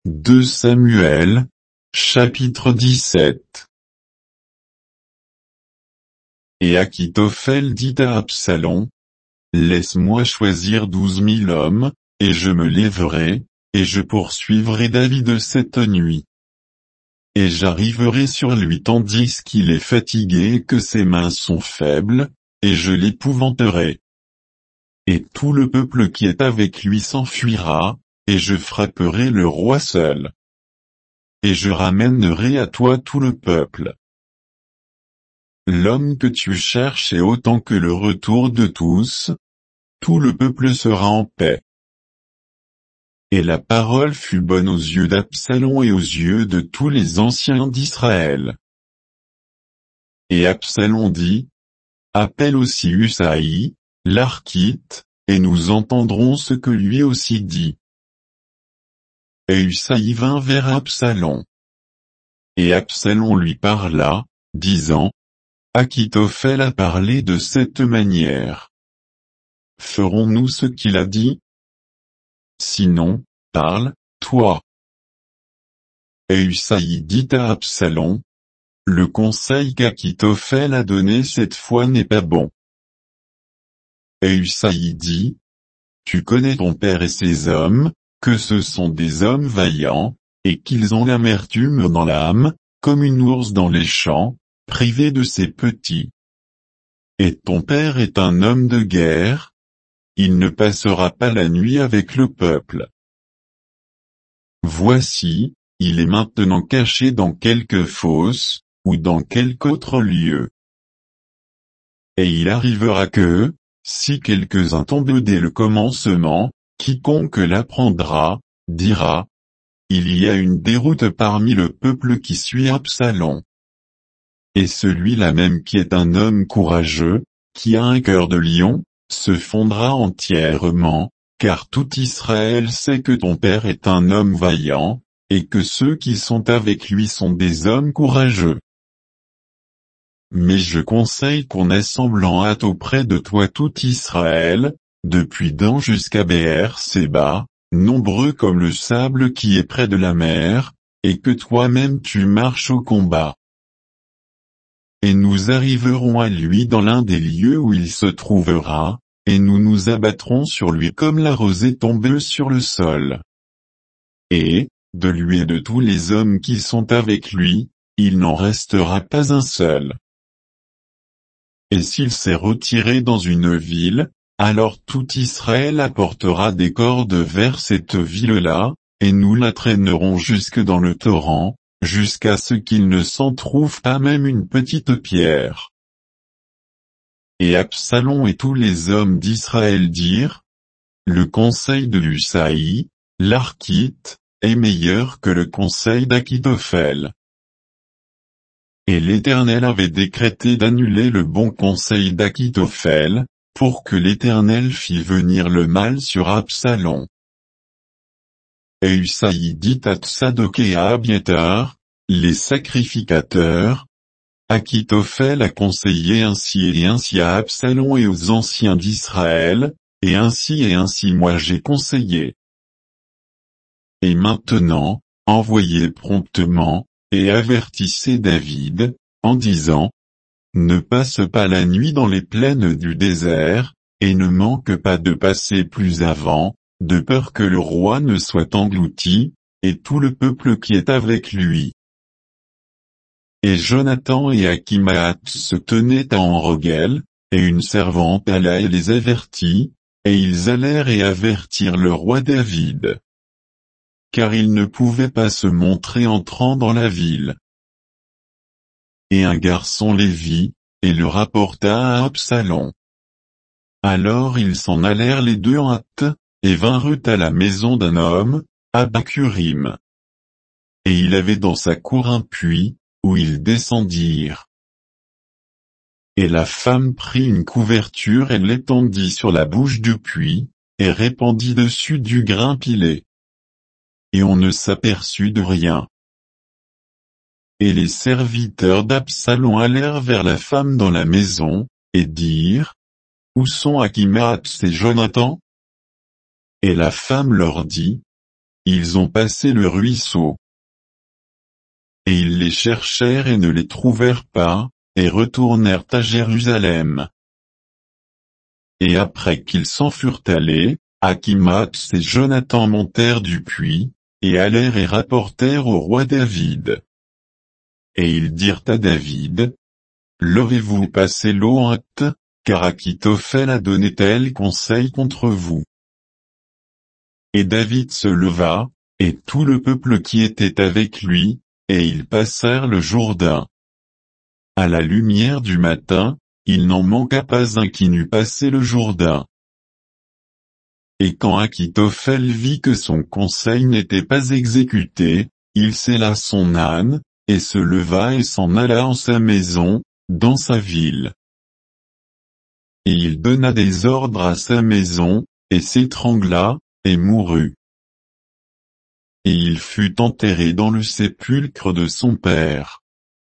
2 Samuel, chapitre 17. Et Achitophel dit à Absalom: Laisse-moi choisir 12 000 hommes, et je me lèverai, et je poursuivrai David cette nuit. Et j'arriverai sur lui tandis qu'il est fatigué et que ses mains sont faibles, et je l'épouvanterai. Et tout le peuple qui est avec lui s'enfuira, et je frapperai le roi seul. Et je ramènerai à toi tout le peuple. L'homme que tu cherches est autant que le retour de tous. Tout le peuple sera en paix. Et la parole fut bonne aux yeux d'Absalom et aux yeux de tous les anciens d'Israël. Et Absalom dit: Appelle aussi Husaï, l'Archite, et nous entendrons ce que lui aussi dit. Et Husaï vint vers Absalom. Et Absalom lui parla, disant: Achitophel a parlé de cette manière. Ferons-nous ce qu'il a dit? Sinon, parle, toi. Et Husaï dit à Absalom: Le conseil qu'Achitophel a donné cette fois n'est pas bon. Et Husaï dit: Tu connais ton père et ses hommes, que ce sont des hommes vaillants, et qu'ils ont l'amertume dans l'âme, comme une ours dans les champs, privée de ses petits. Et ton père est un homme de guerre. Il ne passera pas la nuit avec le peuple. Voici, il est maintenant caché dans quelque fosse, ou dans quelque autre lieu. Et il arrivera que, si quelques-uns tombent dès le commencement, quiconque l'apprendra, dira: Il y a une déroute parmi le peuple qui suit Absalom. Et celui-là même qui est un homme courageux, qui a un cœur de lion, se fondra entièrement, car tout Israël sait que ton père est un homme vaillant, et que ceux qui sont avec lui sont des hommes courageux. Mais je conseille qu'on assemble en hâte auprès de toi tout Israël, depuis Dan jusqu'à Béer-Séba, nombreux comme le sable qui est près de la mer, et que toi-même tu marches au combat. Et nous arriverons à lui dans l'un des lieux où il se trouvera, et nous nous abattrons sur lui comme la rosée tombeuse sur le sol. Et, de lui et de tous les hommes qui sont avec lui, il n'en restera pas un seul. Et s'il s'est retiré dans une ville, alors tout Israël apportera des cordes vers cette ville-là, et nous la traînerons jusque dans le torrent, jusqu'à ce qu'il ne s'en trouve pas même une petite pierre. Et Absalom et tous les hommes d'Israël dirent: Le conseil de Husaï, l'Archite, est meilleur que le conseil d'Achitophel. Et l'Éternel avait décrété d'annuler le bon conseil d'Achitophel, pour que l'Éternel fît venir le mal sur Absalom. Et Husaï dit à Tsadok et à Abiathar, les sacrificateurs: Achitophel a conseillé ainsi et ainsi à Absalom et aux anciens d'Israël, et ainsi moi j'ai conseillé. Et maintenant, envoyez promptement, et avertissez David, en disant: Ne passe pas la nuit dans les plaines du désert, et ne manque pas de passer plus avant, de peur que le roi ne soit englouti, et tout le peuple qui est avec lui. Et Jonathan et Achimaas se tenaient à En-Rogel, et une servante alla et les avertit, et ils allèrent et avertirent le roi David. Car il ne pouvait pas se montrer entrant dans la ville. Et un garçon les vit, et le rapporta à Absalom. Alors ils s'en allèrent les deux en hâte, et vinrent à la maison d'un homme, à Bacurim. Et il avait dans sa cour un puits, où ils descendirent. Et la femme prit une couverture et l'étendit sur la bouche du puits, et répandit dessus du grain pilé. Et on ne s'aperçut de rien. Et les serviteurs d'Absalom allèrent vers la femme dans la maison, et dirent: Où sont Achimaas et Jonathan? Et la femme leur dit: ils ont passé le ruisseau. Et ils les cherchèrent et ne les trouvèrent pas, et retournèrent à Jérusalem. Et après qu'ils s'en furent allés, Akhimaas et Jonathan montèrent du puits, et allèrent et rapportèrent au roi David. Et ils dirent à David, levez-vous passez l'eau en hâte, car Achitophel a donné tel conseil contre vous. Et David se leva, et tout le peuple qui était avec lui, et ils passèrent le Jourdain. À la lumière du matin, il n'en manqua pas un qui n'eût passé le Jourdain. Et quand Achitophel vit que son conseil n'était pas exécuté, il sella son âne, et se leva et s'en alla en sa maison, dans sa ville. Et il donna des ordres à sa maison, et s'étrangla, et mourut. Et il fut enterré dans le sépulcre de son père.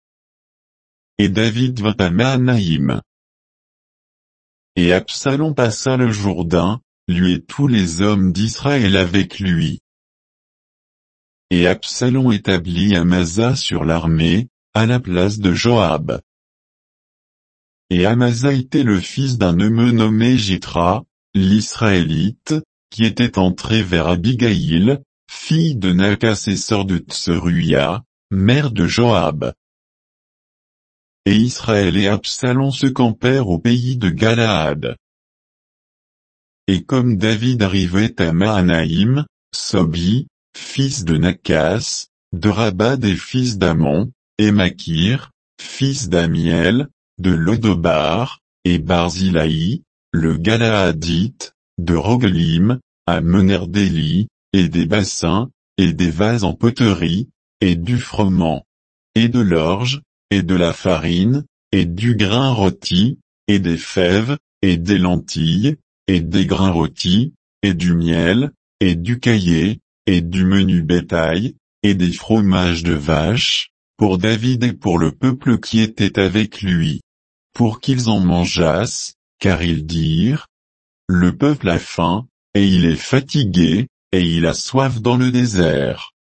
Et David vint à Mahanaïm. Et Absalom passa le Jourdain, lui et tous les hommes d'Israël avec lui. Et Absalom établit Amasa sur l'armée, à la place de Joab. Et Amasa était le fils d'un homme nommé Jéthra, l'Israélite, qui était entré vers Abigaïl, fille de Nakas et sœur de Tseruya, mère de Joab. Et Israël et Absalom se campèrent au pays de Galaad. Et comme David arrivait à Mahanaïm, Sobi, fils de Nakas, de Rabat des fils d'Amon, et Makir, fils d'Amiel, de Lodobar, et Barzilai, le Galaadite, de Roglim, amenèrent des lits, et des bassins, et des vases en poterie, et du froment, et de l'orge, et de la farine, et du grain rôti, et des fèves, et des lentilles, et des grains rôtis, et du miel, et du caillé, et du menu bétail, et des fromages de vache, pour David et pour le peuple qui était avec lui, pour qu'ils en mangeassent, car ils dirent, le peuple a faim, et il est fatigué, et il a soif dans le désert.